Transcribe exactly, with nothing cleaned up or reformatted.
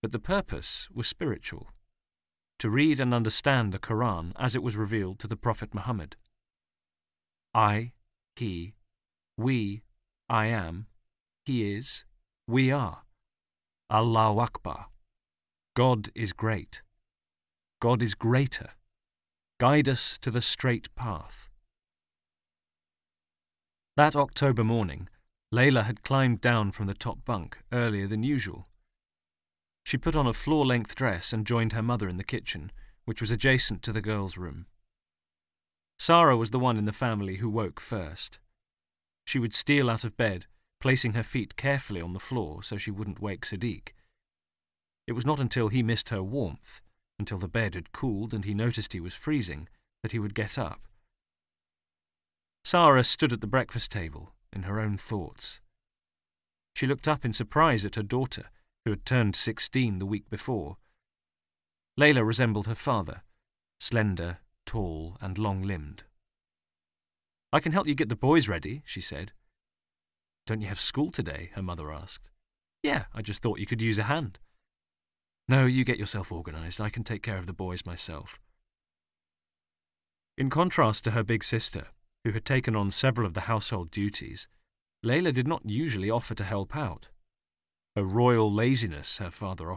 but the purpose was spiritual: to read and understand the Quran as it was revealed to the Prophet Muhammad. I, he, we, I am, he is, we are. Allahu Akbar. God is great. God is greater. Guide us to the straight path. That October morning, Layla had climbed down from the top bunk earlier than usual. She put on a floor-length dress and joined her mother in the kitchen, which was adjacent to the girls' room. Sarah was the one in the family who woke first. She would steal out of bed, placing her feet carefully on the floor so she wouldn't wake Sadiq. It was not until he missed her warmth, until the bed had cooled and he noticed he was freezing, that he would get up. Sarah stood at the breakfast table, in her own thoughts. She looked up in surprise at her daughter, who had turned sixteen the week before. Layla resembled her father, slender, tall, and long-limbed. "I can help you get the boys ready," she said. "Don't you have school today?" her mother asked. "Yeah, I just thought you could use a hand." "No, you get yourself organized. I can take care of the boys myself." In contrast to her big sister, who had taken on several of the household duties, Layla did not usually offer to help out. Her royal laziness, her father